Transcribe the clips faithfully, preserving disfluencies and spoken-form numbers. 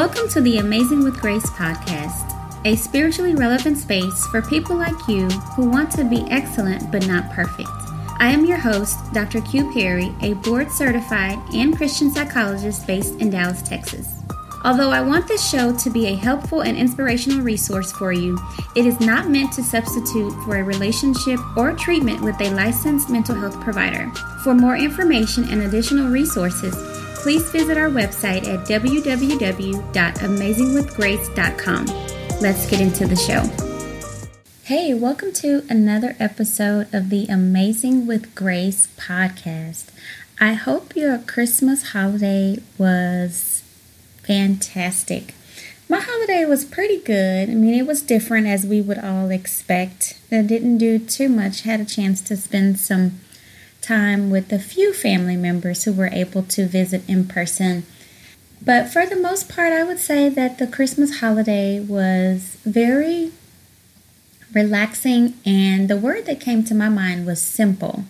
Welcome to the Amazing with Grace podcast, a spiritually relevant space for people like you who want to be excellent but not perfect. I am your host, Doctor Q Perry, a board-certified and Christian psychologist based in Dallas, Texas. Although I want this show to be a helpful and inspirational resource for you, it is not meant to substitute for a relationship or treatment with a licensed mental health provider. For more information and additional resources, please visit our website at w w w dot amazing with grace dot com. Let's get into the show. Hey, welcome to another episode of the Amazing with Grace podcast. I hope your Christmas holiday was fantastic. My holiday was pretty good. I mean, it was different as we would all expect. I didn't do too much. Had a chance to spend some time with a few family members who were able to visit in person. But for the most part, I would say that the Christmas holiday was very relaxing, and the word that came to my mind was simple.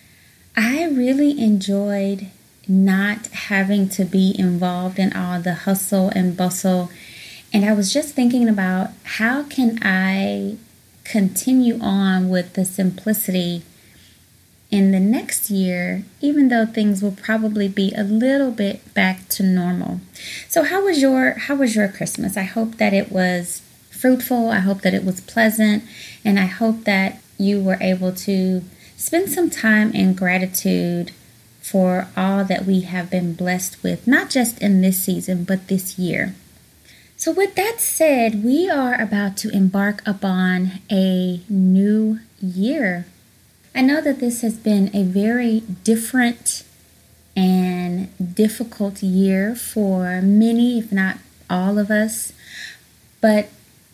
I really enjoyed not having to be involved in all the hustle and bustle, and I was just thinking about how can I continue on with the simplicity in the next year, even though things will probably be a little bit back to normal. So how was your how was your Christmas? I hope that it was fruitful. I hope that it was pleasant, and I hope that you were able to spend some time in gratitude for all that we have been blessed with, not just in this season, but this year. So with that said, we are about to embark upon a new year. I know that this has been a very different and difficult year for many, if not all of us, but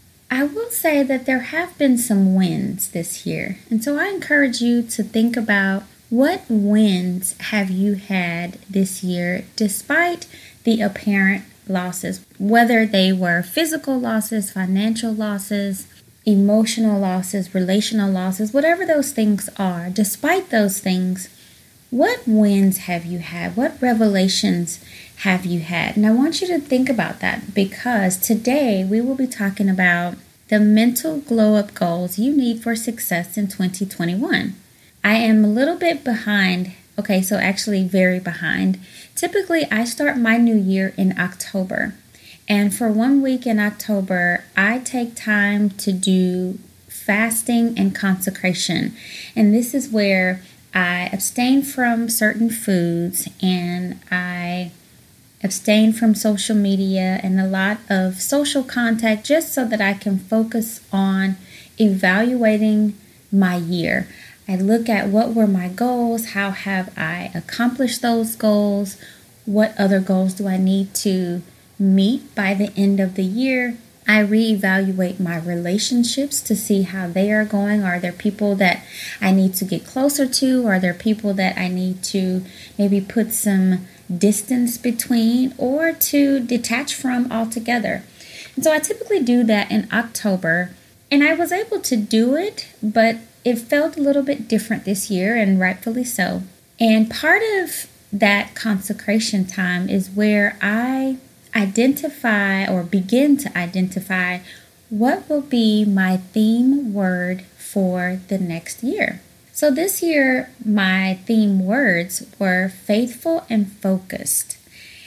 I will say that there have been some wins this year. And so I encourage you to think about what wins have you had this year despite the apparent losses, whether they were physical losses, financial losses, emotional losses, relational losses, whatever those things are. Despite those things, what wins have you had? What revelations have you had? And I want you to think about that, because today we will be talking about the mental glow-up goals you need for success in twenty twenty-one. I am a little bit behind. Okay, so actually very behind. Typically, I start my new year in October. And for one week in October, I take time to do fasting and consecration. And this is where I abstain from certain foods, and I abstain from social media and a lot of social contact, just so that I can focus on evaluating my year. I look at what were my goals, how have I accomplished those goals, what other goals do I need to meet by the end of the year. I reevaluate my relationships to see how they are going. Are there people that I need to get closer to? Are there people that I need to maybe put some distance between or to detach from altogether? And so I typically do that in October, and I was able to do it, but it felt a little bit different this year, and rightfully so. And part of that consecration time is where I identify or begin to identify what will be my theme word for the next year. So this year, my theme words were faithful and focused.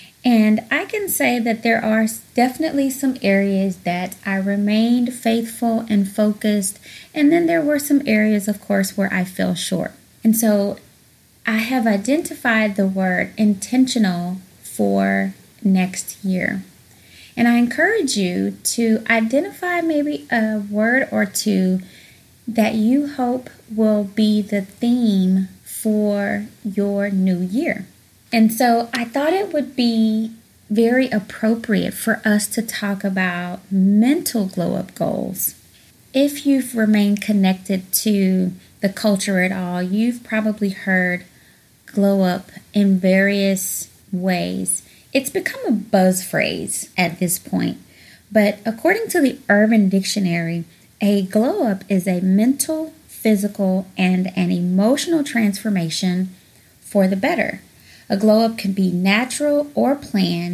And I can say that there are definitely some areas that I remained faithful and focused. And then there were some areas, of course, where I fell short. And so I have identified the word intentional for next year. And I encourage you to identify maybe a word or two that you hope will be the theme for your new year. And so I thought it would be very appropriate for us to talk about mental glow-up goals. If you've remained connected to the culture at all, you've probably heard glow up in various ways. It's become a buzz phrase at this point, but according to the Urban Dictionary, a glow up is a mental, physical, and an emotional transformation for the better. A glow up can be natural or planned,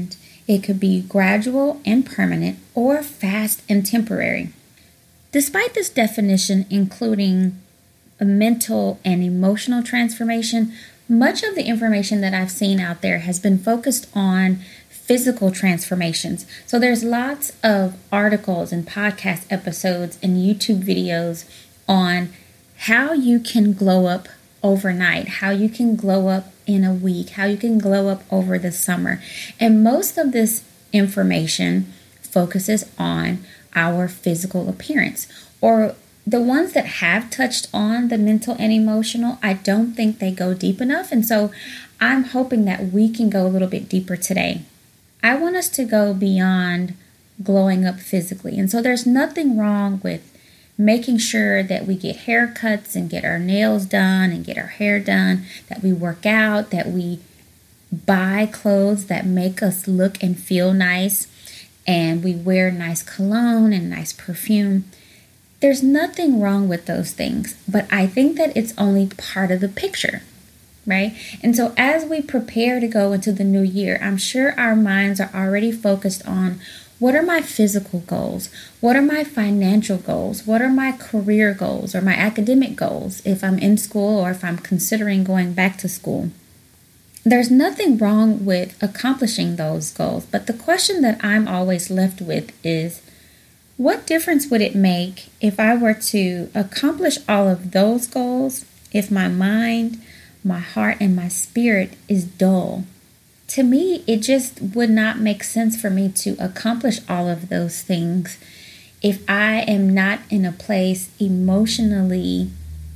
It could be gradual and permanent, or fast and temporary. Despite this definition including a mental and emotional transformation, much of the information that I've seen out there has been focused on physical transformations. So there's lots of articles and podcast episodes and YouTube videos on how you can glow up overnight, how you can glow up in a week, how you can glow up over the summer. And most of this information focuses on our physical appearance, or the ones that have touched on the mental and emotional. I don't think they go deep enough. And so I'm hoping that we can go a little bit deeper today. I want us to go beyond glowing up physically. And so there's nothing wrong with making sure that we get haircuts and get our nails done and get our hair done, that we work out, that we buy clothes that make us look and feel nice, and we wear nice cologne and nice perfume. There's nothing wrong with those things, but I think that it's only part of the picture, right? And so as we prepare to go into the new year, I'm sure our minds are already focused on, what are my physical goals? What are my financial goals? What are my career goals or my academic goals if I'm in school or if I'm considering going back to school? There's nothing wrong with accomplishing those goals, but the question that I'm always left with is, what difference would it make if I were to accomplish all of those goals if my mind, my heart, and my spirit is dull? To me, it just would not make sense for me to accomplish all of those things if I am not in a place emotionally,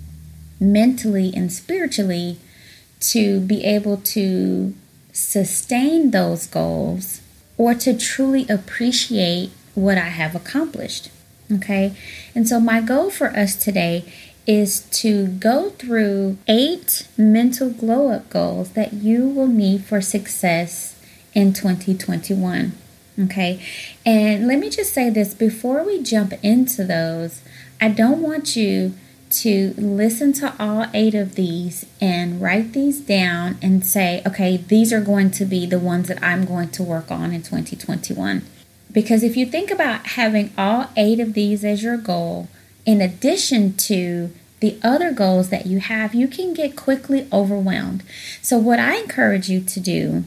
mentally, and spiritually to be able to sustain those goals or to truly appreciate what I have accomplished. Okay? And so my goal for us today is to go through eight mental glow up goals that you will need for success in twenty twenty-one. Okay? And let me just say this before we jump into those. I don't want you to listen to all eight of these and write these down and say, okay, these are going to be the ones that I'm going to work on in twenty twenty-one. Because if you think about having all eight of these as your goal, in addition to the other goals that you have, you can get quickly overwhelmed. So what I encourage you to do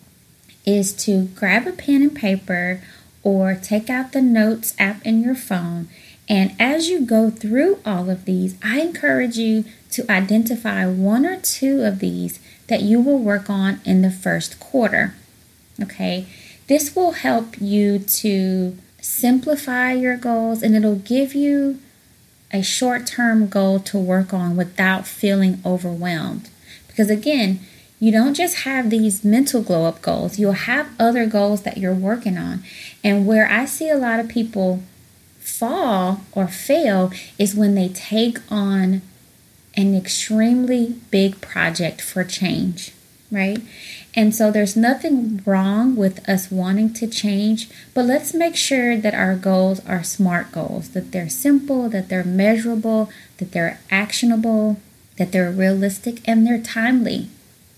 is to grab a pen and paper or take out the notes app in your phone. And as you go through all of these, I encourage you to identify one or two of these that you will work on in the first quarter. Okay? This will help you to simplify your goals, and it'll give you a short-term goal to work on without feeling overwhelmed. Because again, you don't just have these mental glow-up goals. You'll have other goals that you're working on. And where I see a lot of people fall or fail is when they take on an extremely big project for change, right? And so there's nothing wrong with us wanting to change, but let's make sure that our goals are SMART goals, that they're simple, that they're measurable, that they're actionable, that they're realistic, and they're timely.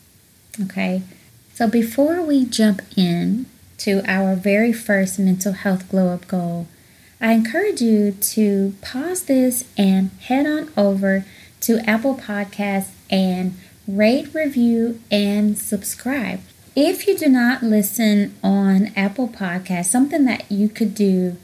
Okay? So before we jump in to our very first mental health glow-up goal, I encourage you to pause this and head on over to Apple Podcasts and rate, review, and subscribe. If you do not listen on Apple Podcasts, something that you could do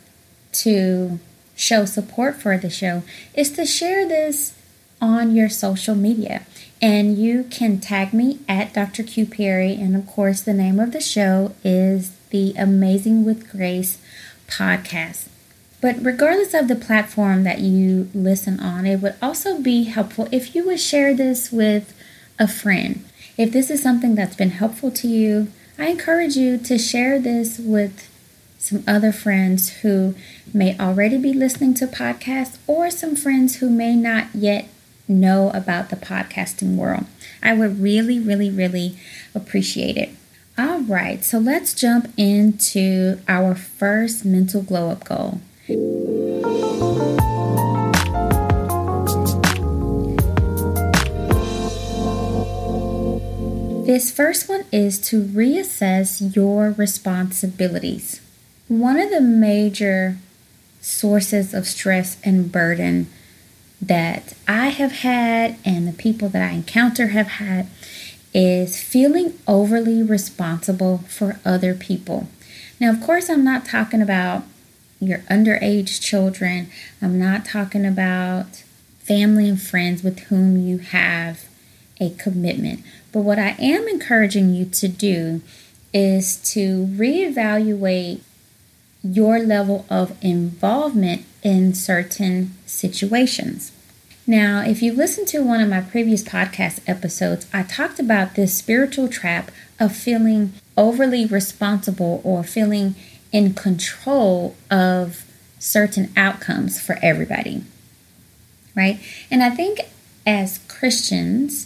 to show support for the show is to share this on your social media. And you can tag me at Doctor Q Perry. And of course, the name of the show is the Amazing with Grace podcast. But regardless of the platform that you listen on, it would also be helpful if you would share this with a friend. If this is something that's been helpful to you, I encourage you to share this with some other friends who may already be listening to podcasts or some friends who may not yet know about the podcasting world. I would really, really, really appreciate it. All right, so let's jump into our first mental glow-up goal. This first one is to reassess your responsibilities. One of the major sources of stress and burden that I have had and the people that I encounter have had is feeling overly responsible for other people. Now, of course, I'm not talking about your underage children. I'm not talking about family and friends with whom you have a commitment. But what I am encouraging you to do is to reevaluate your level of involvement in certain situations. Now, if you listen to one of my previous podcast episodes, I talked about this spiritual trap of feeling overly responsible or feeling in control of certain outcomes for everybody, right? And I think as Christians,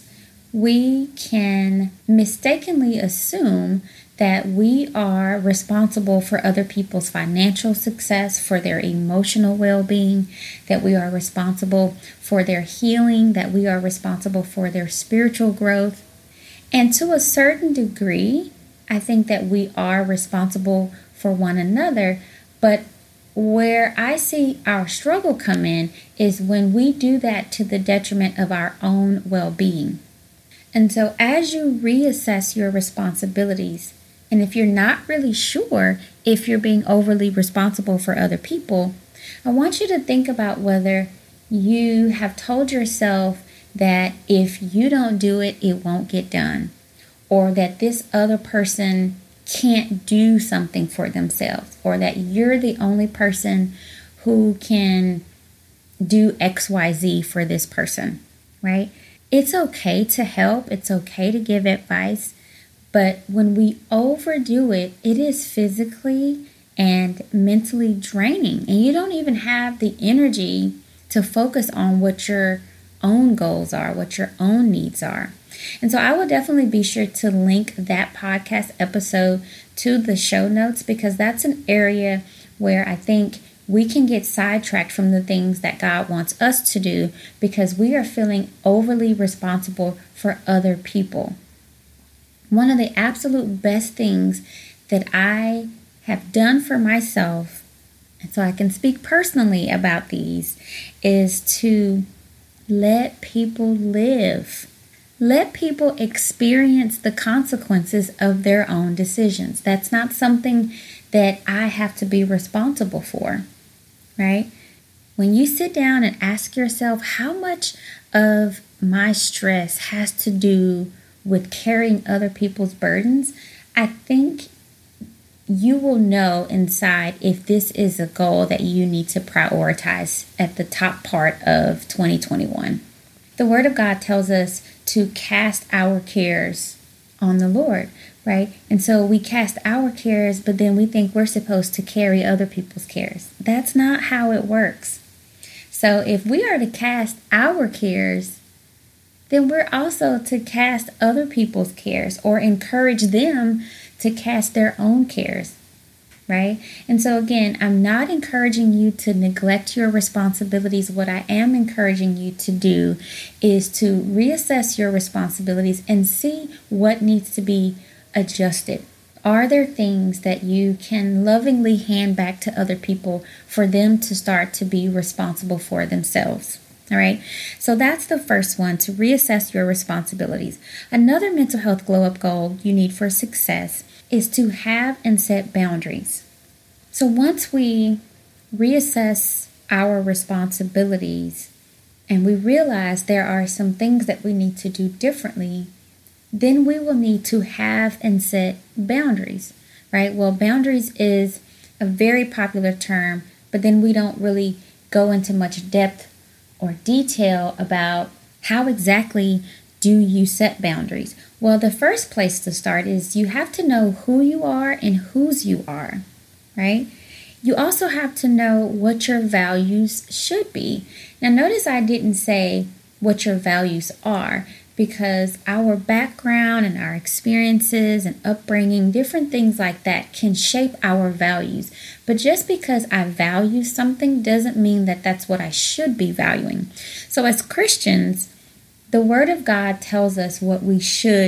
we can mistakenly assume that we are responsible for other people's financial success, for their emotional well-being, that we are responsible for their healing, that we are responsible for their spiritual growth. And to a certain degree, I think that we are responsible for one another. But where I see our struggle come in is when we do that to the detriment of our own well-being. And so as you reassess your responsibilities, and if you're not really sure if you're being overly responsible for other people, I want you to think about whether you have told yourself that if you don't do it, it won't get done, or that this other person can't do something for themselves, or that you're the only person who can do X Y Z for this person, right? It's okay to help. It's okay to give advice. But when we overdo it, it is physically and mentally draining. And you don't even have the energy to focus on what your own goals are, what your own needs are. And so I will definitely be sure to link that podcast episode to the show notes, because that's an area where I think we can get sidetracked from the things that God wants us to do because we are feeling overly responsible for other people. One of the absolute best things that I have done for myself, and so I can speak personally about these, is to let people live. Let people experience the consequences of their own decisions. That's not something that I have to be responsible for, right? When you sit down and ask yourself how much of my stress has to do with carrying other people's burdens, I think you will know inside if this is a goal that you need to prioritize at the top part of twenty twenty-one. The Word of God tells us to cast our cares on the Lord, right? And so we cast our cares, but then we think we're supposed to carry other people's cares. That's not how it works. So if we are to cast our cares, then we're also to cast other people's cares or encourage them to cast their own cares, right? And so again, I'm not encouraging you to neglect your responsibilities. What I am encouraging you to do is to reassess your responsibilities and see what needs to be adjusted. Are there things that you can lovingly hand back to other people for them to start to be responsible for themselves? All right, so that's the first one, to reassess your responsibilities. Another mental health glow-up goal you need for success is to have and set boundaries. So once we reassess our responsibilities and we realize there are some things that we need to do differently, then we will need to have and set boundaries, right? Well, boundaries is a very popular term, but then we don't really go into much depth or detail about how exactly do you set boundaries. Well, the first place to start is you have to know who you are and whose you are, right? You also have to know what your values should be. Now, notice I didn't say what your values are, because our background and our experiences and upbringing, different things like that can shape our values. But just because I value something doesn't mean that that's what I should be valuing. So as Christians, the Word of God tells us what we should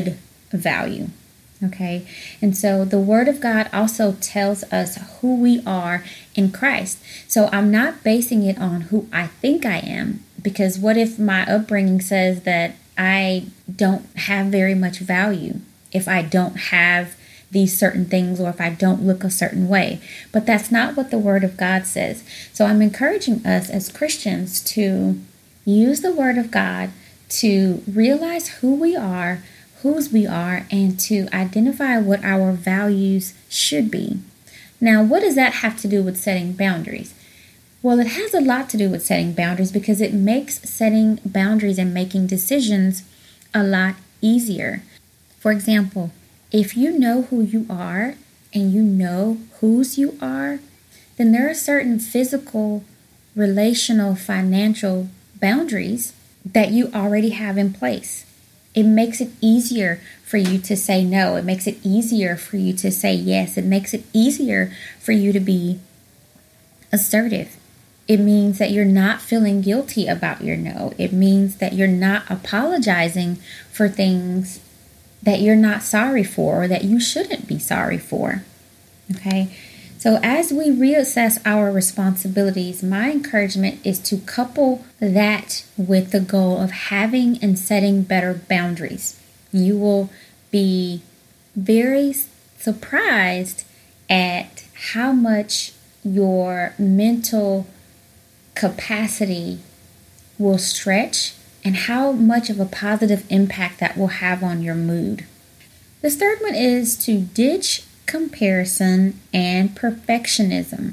value. Okay, and so the Word of God also tells us who we are in Christ. So I'm not basing it on who I think I am, because what if my upbringing says that I don't have very much value if I don't have these certain things, or if I don't look a certain way? But that's not what the Word of God says. So I'm encouraging us as Christians to use the Word of God to realize who we are, whose we are, and to identify what our values should be. Now, what does that have to do with setting boundaries? Well, it has a lot to do with setting boundaries, because it makes setting boundaries and making decisions a lot easier. For example, if you know who you are and you know whose you are, then there are certain physical, relational, financial boundaries that you already have in place. It makes it easier for you to say no. It makes it easier for you to say yes. It makes it easier for you to be assertive. It means that you're not feeling guilty about your no. It means that you're not apologizing for things that you're not sorry for, or that you shouldn't be sorry for. Okay? So as we reassess our responsibilities, my encouragement is to couple that with the goal of having and setting better boundaries. You will be very surprised at how much your mental capacity will stretch and how much of a positive impact that will have on your mood. The third one is to ditch comparison and perfectionism.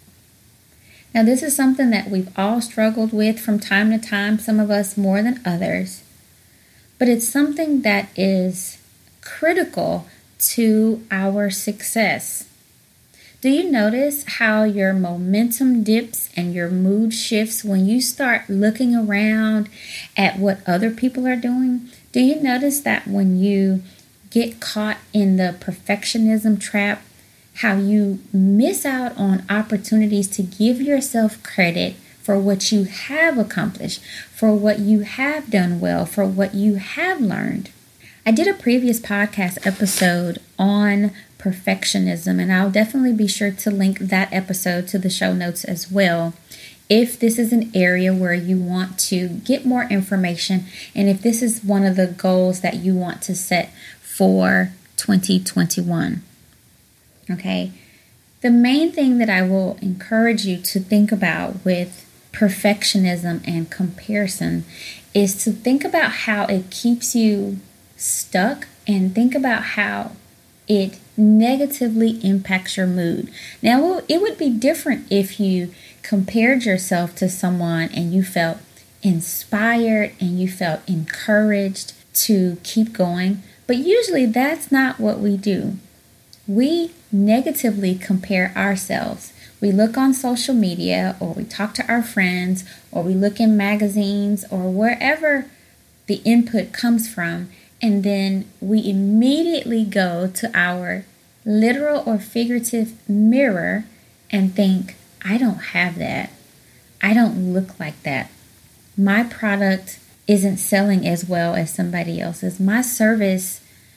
Now, this is something that we've all struggled with from time to time, some of us more than others, but it's something that is critical to our success. Do you notice how your momentum dips and your mood shifts when you start looking around at what other people are doing? Do you notice that when you get caught in the perfectionism trap, how you miss out on opportunities to give yourself credit for what you have accomplished, for what you have done well, for what you have learned? I did a previous podcast episode on perfectionism, and I'll definitely be sure to link that episode to the show notes as well, if this is an area where you want to get more information, and if this is one of the goals that you want to set for twenty twenty-one. Okay, the main thing that I will encourage you to think about with perfectionism and comparison is to think about how it keeps you stuck, and think about how it negatively impacts your mood. Now, it would be different if you compared yourself to someone and you felt inspired and you felt encouraged to keep going. But usually that's not what we do. We negatively compare ourselves. We look on social media, or we talk to our friends, or we look in magazines, or wherever the input comes from, and then we immediately go to our literal or figurative mirror and think, I don't have that. I don't look like that. My product isn't selling as well as somebody else's. My service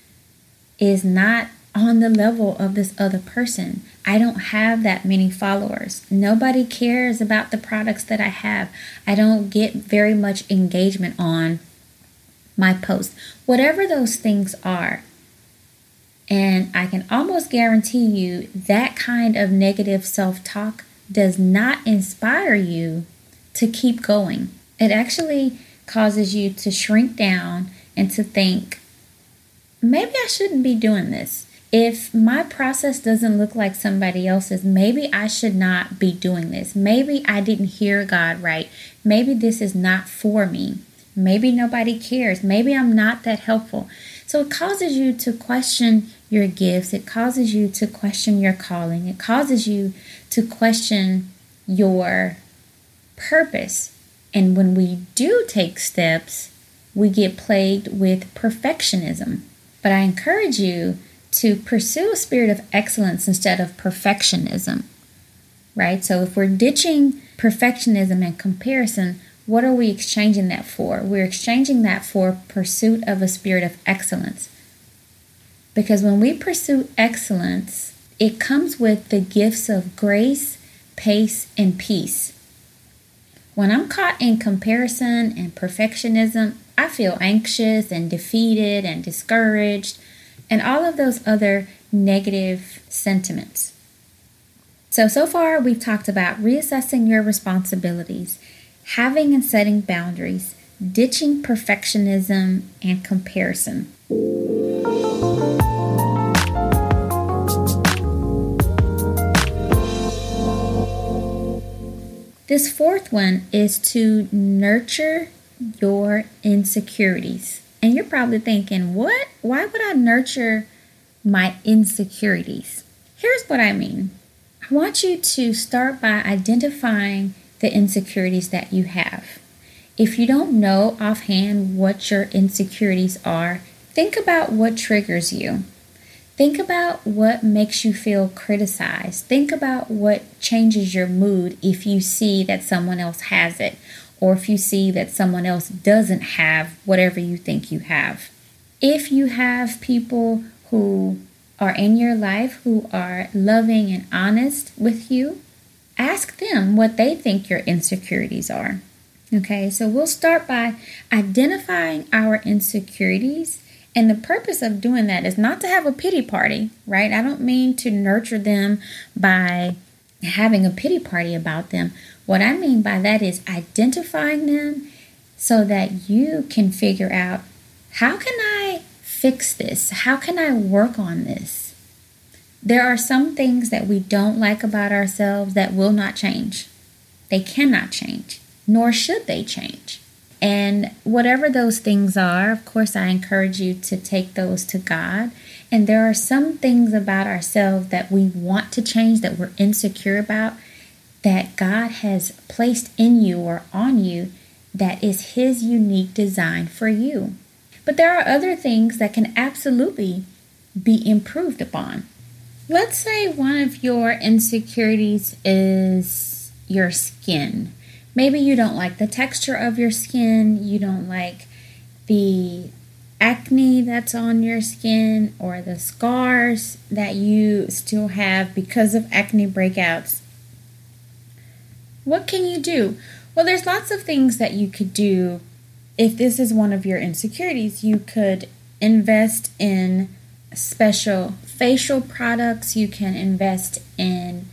is not on the level of this other person. I don't have that many followers. Nobody cares about the products that I have. I don't get very much engagement on my post. Whatever those things are. And I can almost guarantee you that kind of negative self-talk does not inspire you to keep going. It actually causes you to shrink down and to think, maybe I shouldn't be doing this. If my process doesn't look like somebody else's, maybe I should not be doing this. Maybe I didn't hear God right. Maybe this is not for me. Maybe nobody cares. Maybe I'm not that helpful. So it causes you to question your gifts. It causes you to question your calling. It causes you to question your purpose. And when we do take steps, we get plagued with perfectionism. But I encourage you to pursue a spirit of excellence instead of perfectionism, right? So if we're ditching perfectionism and comparison, what are we exchanging that for? We're exchanging that for pursuit of a spirit of excellence. Because when we pursue excellence, it comes with the gifts of grace, pace, and peace. When I'm caught in comparison and perfectionism, I feel anxious and defeated and discouraged and all of those other negative sentiments. So, so far we've talked about reassessing your responsibilities, having and setting boundaries, ditching perfectionism and comparison. This fourth one is to nurture your insecurities. And you're probably thinking, what? Why would I nurture my insecurities? Here's what I mean. I want you to start by identifying the insecurities that you have. If you don't know offhand what your insecurities are, think about what triggers you. Think about what makes you feel criticized. Think about what changes your mood if you see that someone else has it, or if you see that someone else doesn't have whatever you think you have. If you have people who are in your life who are loving and honest with you, ask them what they think your insecurities are. Okay, so we'll start by identifying our insecurities. And the purpose of doing that is not to have a pity party, right? I don't mean to nurture them by having a pity party about them. What I mean by that is identifying them so that you can figure out, how can I fix this? How can I work on this? There are some things that we don't like about ourselves that will not change. They cannot change, nor should they change. And whatever those things are, of course, I encourage you to take those to God. And there are some things about ourselves that we want to change, that we're insecure about, that God has placed in you or on you, that is His unique design for you. But there are other things that can absolutely be improved upon. Let's say one of your insecurities is your skin. Maybe you don't like the texture of your skin, you don't like the acne that's on your skin, or the scars that you still have because of acne breakouts. What can you do? Well, there's lots of things that you could do. If this is one of your insecurities, you could invest in special facial products. You can invest in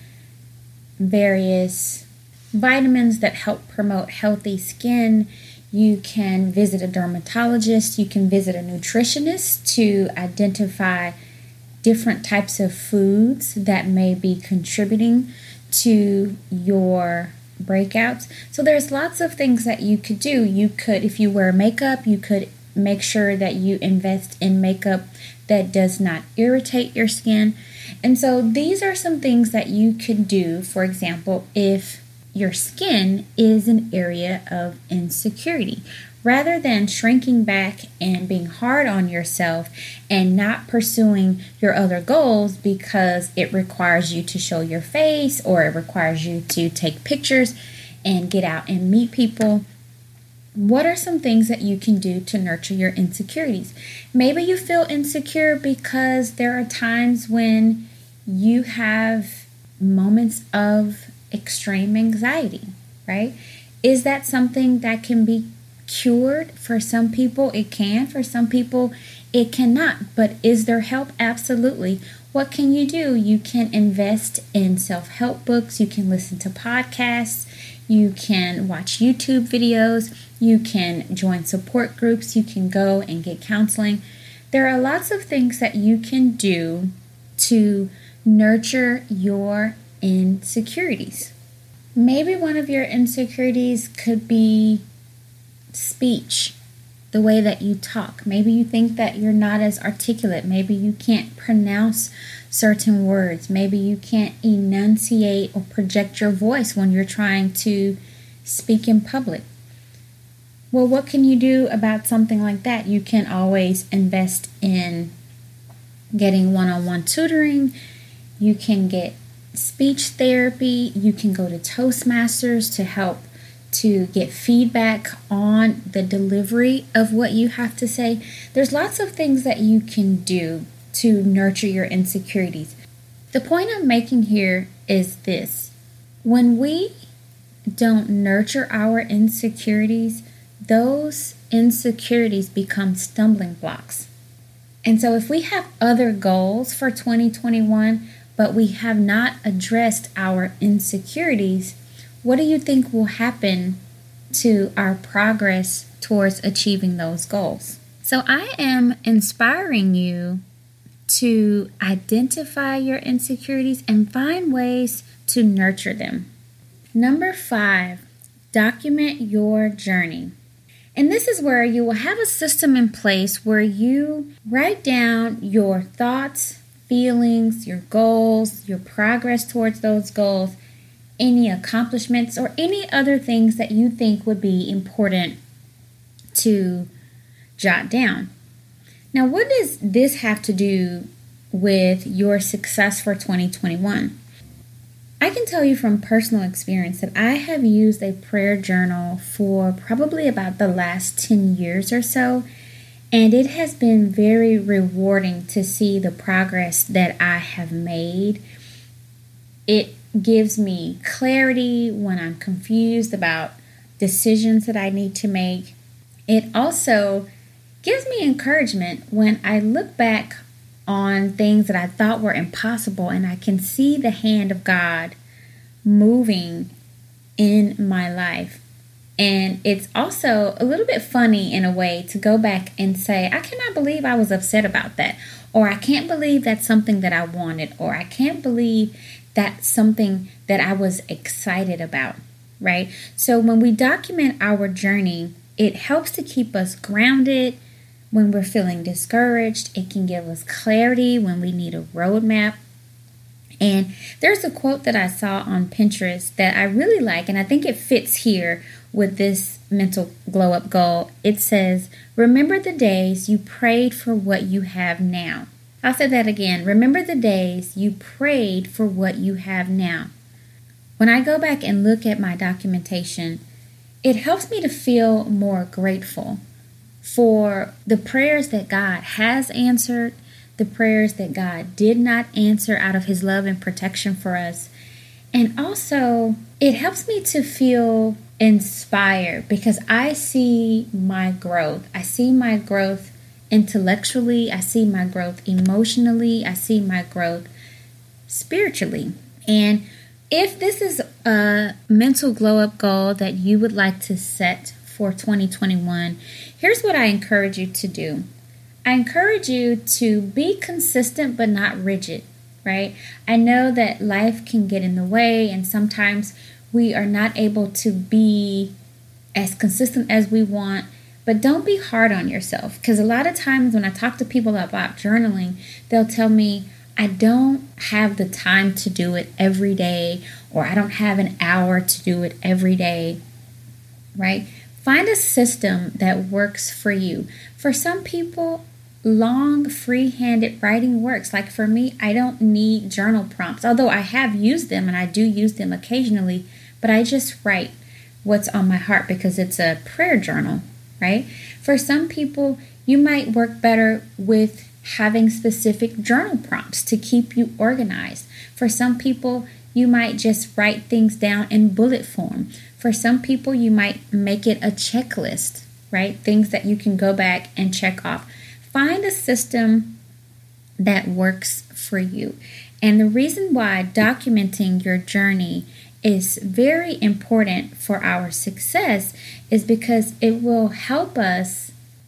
various vitamins that help promote healthy skin. You can visit a dermatologist. You can visit a nutritionist to identify different types of foods that may be contributing to your breakouts. So there's lots of things that you could do. You could, if you wear makeup, you could make sure that you invest in makeup that does not irritate your skin. And so these are some things that you could do. For example, if your skin is an area of insecurity, rather than shrinking back and being hard on yourself and not pursuing your other goals because it requires you to show your face, or it requires you to take pictures and get out and meet people. What are some things that you can do to nurture your insecurities? Maybe you feel insecure because there are times when you have moments of extreme anxiety, right? Is that something that can be cured? For some people it can, for some people it cannot. But is there help? Absolutely. What can you do? You can invest in self-help books, you can listen to podcasts, you can watch YouTube videos, you can join support groups, you can go and get counseling. There are lots of things that you can do to nurture your insecurities. Maybe one of your insecurities could be speech, the way that you talk. Maybe you think that you're not as articulate. Maybe you can't pronounce certain words. Maybe you can't enunciate or project your voice when you're trying to speak in public. Well, what can you do about something like that? You can always invest in getting one-on-one tutoring. You can get speech therapy. You can go to Toastmasters to help to get feedback on the delivery of what you have to say. There's lots of things that you can do to nurture your insecurities. The point I'm making here is this. When we don't nurture our insecurities, those insecurities become stumbling blocks. And so if we have other goals for twenty twenty-one, but we have not addressed our insecurities, what do you think will happen to our progress towards achieving those goals? So I am inspiring you to identify your insecurities and find ways to nurture them. Number five, document your journey. And this is where you will have a system in place where you write down your thoughts, feelings, your goals, your progress towards those goals, any accomplishments, or any other things that you think would be important to jot down. Now, what does this have to do with your success for twenty twenty-one? I can tell you from personal experience that I have used a prayer journal for probably about the last ten years or so, and it has been very rewarding to see the progress that I have made. It gives me clarity when I'm confused about decisions that I need to make. It also gives me encouragement when I look back on things that I thought were impossible and I can see the hand of God moving in my life. And it's also a little bit funny in a way to go back and say, I cannot believe I was upset about that, or I can't believe that's something that I wanted, or I can't believe that's something that I was excited about, right? So when we document our journey, it helps to keep us grounded when we're feeling discouraged. It can give us clarity when we need a roadmap. And there's a quote that I saw on Pinterest that I really like, and I think it fits here with this mental glow up goal. It says, remember the days you prayed for what you have now. I'll say that again. Remember the days you prayed for what you have now. When I go back and look at my documentation, it helps me to feel more grateful for the prayers that God has answered, the prayers that God did not answer out of His love and protection for us. And also, it helps me to feel inspired because I see my growth. I see my growth intellectually. I see my growth emotionally. I see my growth spiritually. And if this is a mental glow up goal that you would like to set for twenty twenty-one, here's what I encourage you to do. I encourage you to be consistent but not rigid, right? I know that life can get in the way and sometimes we are not able to be as consistent as we want, but don't be hard on yourself, because a lot of times when I talk to people about journaling, they'll tell me, I don't have the time to do it every day, or I don't have an hour to do it every day, right? Find a system that works for you. For some people, long free-handed writing works. Like for me, I don't need journal prompts, although I have used them and I do use them occasionally, but I just write what's on my heart because it's a prayer journal, right? For some people, you might work better with having specific journal prompts to keep you organized. For some people, you might just write things down in bullet form. For some people, you might make it a checklist, right? Things that you can go back and check off. Find a system that works for you. And the reason why documenting your journey is very important for our success is because it will help us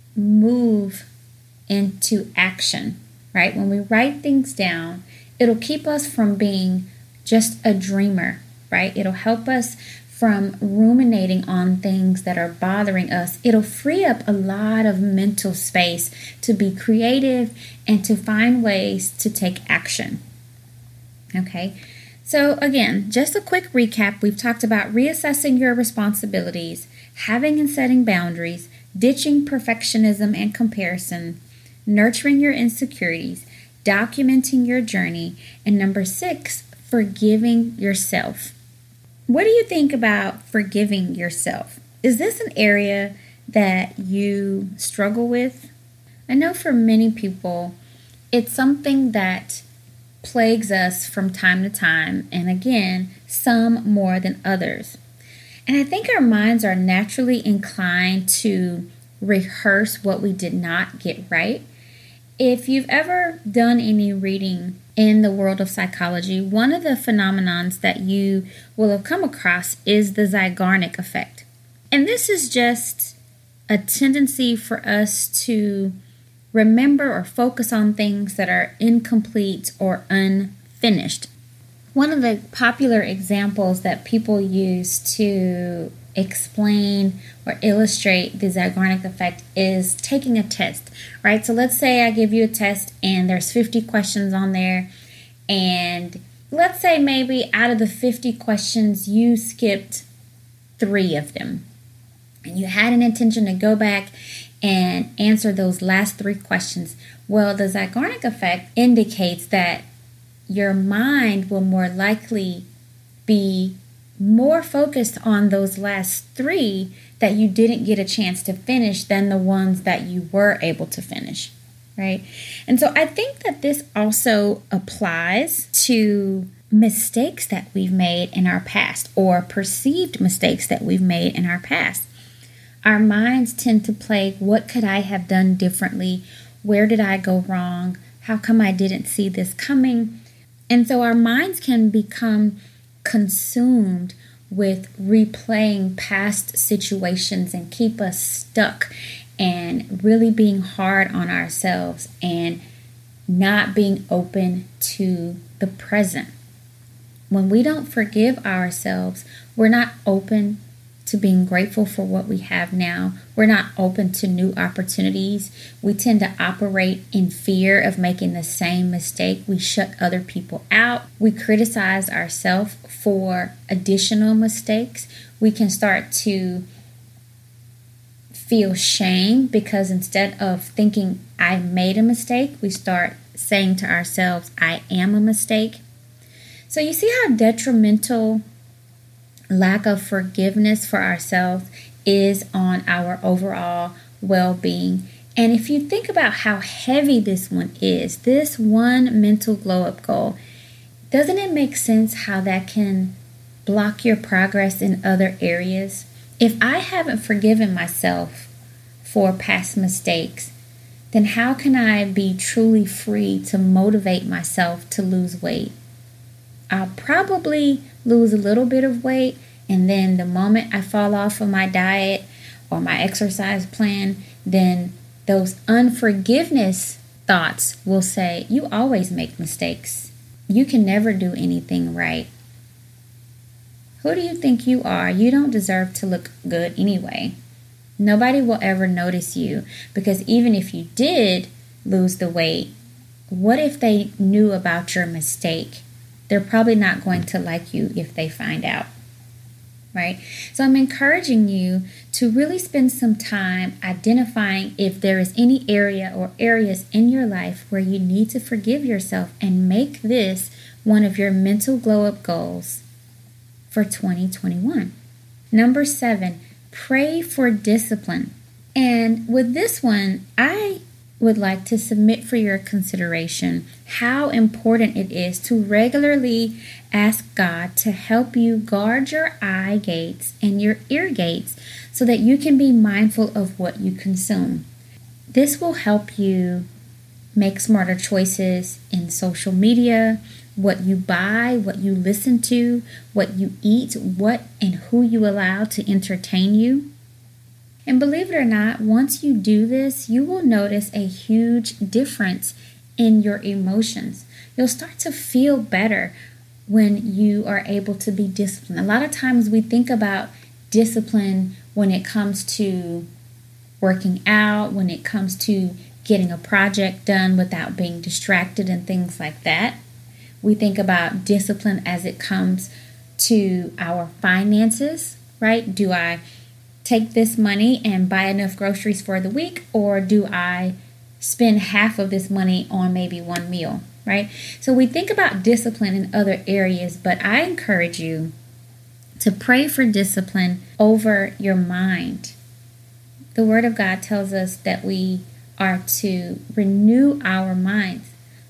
move into action, right? When we write things down, it'll keep us from being just a dreamer, right? It'll help us from ruminating on things that are bothering us. It'll free up a lot of mental space to be creative and to find ways to take action. Okay, so again, just a quick recap. We've talked about reassessing your responsibilities, having and setting boundaries, ditching perfectionism and comparison, nurturing your insecurities, documenting your journey, and number six, forgiving yourself. What do you think about forgiving yourself? Is this an area that you struggle with? I know for many people, It's something that plagues us from time to time, and again, some more than others. And I think our minds are naturally inclined to rehearse what we did not get right. If you've ever done any reading in the world of psychology, one of the phenomenons that you will have come across is the Zeigarnik effect. And this is just a tendency for us to remember or focus on things that are incomplete or unfinished. One of the popular examples that people use to explain or illustrate the Zeigarnik effect is taking a test, right? So let's say I give you a test and there's fifty questions on there, and let's say maybe out of the fifty questions you skipped three of them, and you had an intention to go back and answer those last three questions. Well, the Zeigarnik effect indicates that your mind will more likely be more focused on those last three that you didn't get a chance to finish than the ones that you were able to finish, right? And so I think that this also applies to mistakes that we've made in our past, or perceived mistakes that we've made in our past. Our minds tend to play, what could I have done differently? Where did I go wrong? How come I didn't see this coming? And so our minds can become consumed with replaying past situations and keep us stuck and really being hard on ourselves and not being open to the present. When we don't forgive ourselves, we're not open to being grateful for what we have now. We're not open to new opportunities. We tend to operate in fear of making the same mistake. We shut other people out. We criticize ourselves for additional mistakes. We can start to feel shame because instead of thinking I made a mistake, we start saying to ourselves, I am a mistake. So you see how detrimental lack of forgiveness for ourselves is on our overall well-being. And if you think about how heavy this one is, this one mental glow-up goal, doesn't it make sense how that can block your progress in other areas? If I haven't forgiven myself for past mistakes, then how can I be truly free to motivate myself to lose weight? I'll probably lose a little bit of weight, and then the moment I fall off of my diet or my exercise plan, then those unforgiveness thoughts will say, you always make mistakes. You can never do anything right. Who do you think you are? You don't deserve to look good anyway. Nobody will ever notice you, because even if you did lose the weight, what if they knew about your mistake? They're probably not going to like you if they find out, right? So I'm encouraging you to really spend some time identifying if there is any area or areas in your life where you need to forgive yourself, and make this one of your mental glow-up goals for twenty twenty-one. Number seven, pray for discipline. And with this one, I would like to submit for your consideration how important it is to regularly ask God to help you guard your eye gates and your ear gates so that you can be mindful of what you consume. This will help you make smarter choices in social media, what you buy, what you listen to, what you eat, what and who you allow to entertain you. And believe it or not, once you do this, you will notice a huge difference in your emotions. You'll start to feel better when you are able to be disciplined. A lot of times we think about discipline when it comes to working out, when it comes to getting a project done without being distracted and things like that. We think about discipline as it comes to our finances, right? Do I take this money and buy enough groceries for the week, or do I spend half of this money on maybe one meal, right? So we think about discipline in other areas, but I encourage you to pray for discipline over your mind. The Word of God tells us that we are to renew our minds.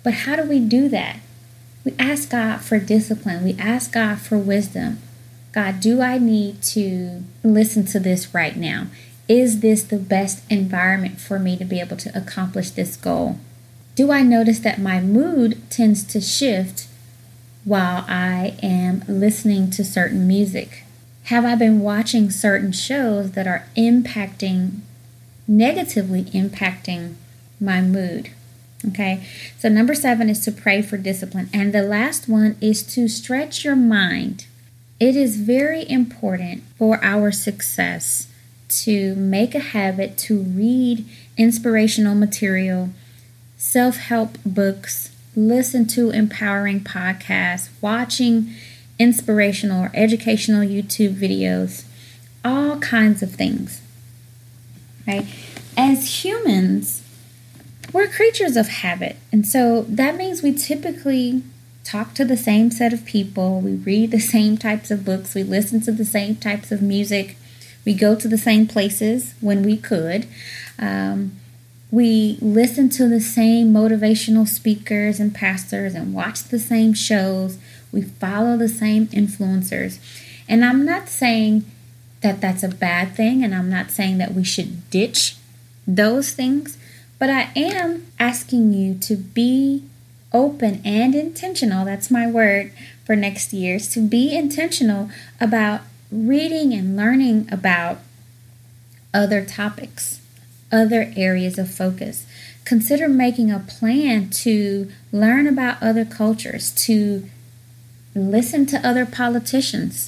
But how do we do that? We ask God for discipline. We ask God for wisdom. God, do I need to listen to this right now? Is this the best environment for me to be able to accomplish this goal? Do I notice that my mood tends to shift while I am listening to certain music? Have I been watching certain shows that are impacting, negatively impacting my mood? Okay, so number seven is to pray for discipline. And the last one is to stretch your mind. It is very important for our success to make a habit to read inspirational material, self-help books, listen to empowering podcasts, watching inspirational or educational YouTube videos, all kinds of things. Right? As humans, we're creatures of habit. And so that means we typically talk to the same set of people. We read the same types of books. We listen to the same types of music. We go to the same places when we could. Um, we listen to the same motivational speakers and pastors and watch the same shows. We follow the same influencers. And I'm not saying that that's a bad thing, and I'm not saying that we should ditch those things, but I am asking you to be open and intentional, that's my word for next year, is to be intentional about reading and learning about other topics, other areas of focus. Consider making a plan to learn about other cultures, to listen to other politicians,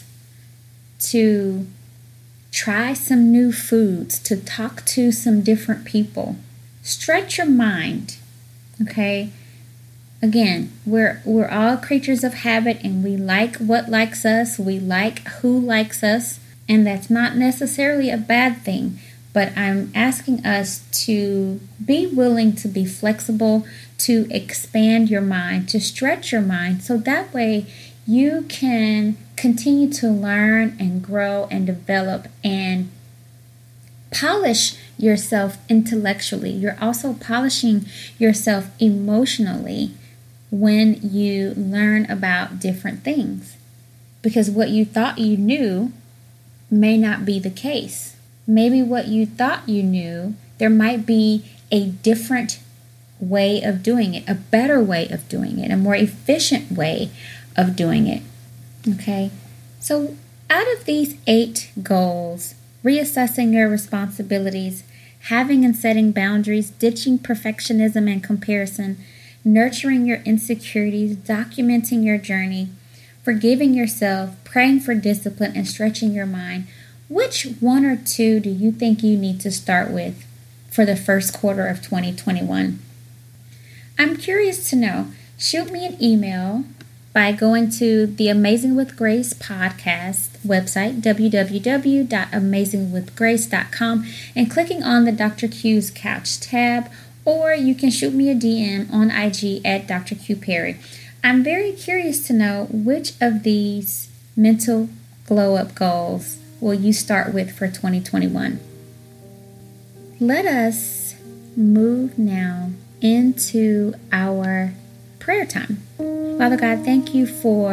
to try some new foods, to talk to some different people. Stretch your mind, okay? Again, we're we're all creatures of habit, and we like what likes us. We like who likes us, and that's not necessarily a bad thing. But I'm asking us to be willing to be flexible, to expand your mind, to stretch your mind, so that way you can continue to learn and grow and develop and polish yourself intellectually. You're also polishing yourself emotionally when you learn about different things, because what you thought you knew may not be the case. Maybe what you thought you knew, there might be a different way of doing it, a better way of doing it, a more efficient way of doing it. Okay, so out of these eight goals, reassessing your responsibilities, having and setting boundaries, ditching perfectionism and comparison, nurturing your insecurities, documenting your journey, forgiving yourself, praying for discipline, and stretching your mind, which one or two do you think you need to start with for the first quarter of twenty twenty-one? I'm curious to know. Shoot me an email by going to the Amazing with Grace podcast website, w w w dot amazing with grace dot com, and clicking on the Doctor Q's Couch tab, or you can shoot me a D M on I G at Doctor Q Perry. I'm very curious to know which of these mental glow-up goals will you start with for twenty twenty-one. Let us move now into our prayer time. Father God, thank you for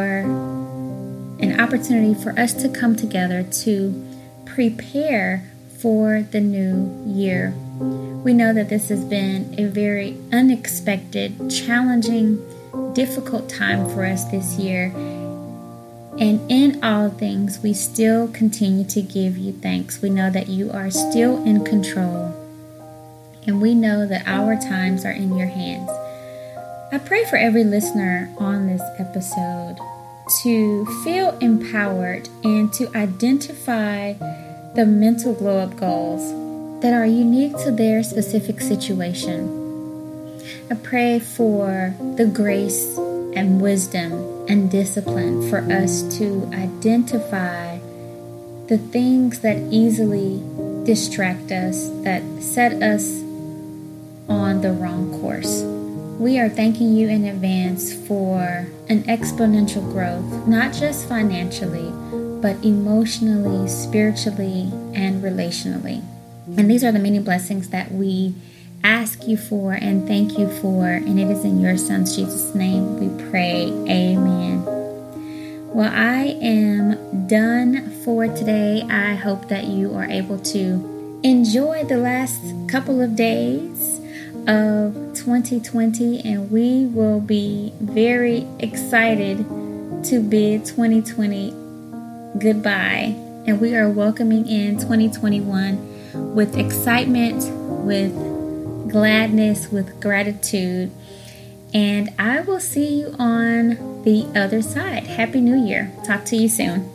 an opportunity for us to come together to prepare for the new year. We know that this has been a very unexpected, challenging, difficult time for us this year. And in all things, we still continue to give you thanks. We know that you are still in control. And we know that our times are in your hands. I pray for every listener on this episode to feel empowered and to identify the mental glow-up goals that are unique to their specific situation. I pray for the grace and wisdom and discipline for us to identify the things that easily distract us, that set us on the wrong course. We are thanking you in advance for an exponential growth, not just financially, but emotionally, spiritually, and relationally. And these are the many blessings that we ask you for and thank you for. And it is in your Son, Jesus' name, we pray. Amen. Well, I am done for today. I hope that you are able to enjoy the last couple of days of twenty twenty, and we will be very excited to bid twenty twenty goodbye. And we are welcoming in twenty twenty-one with excitement, with gladness, with gratitude. And I will see you on the other side. Happy New Year. Talk to you soon.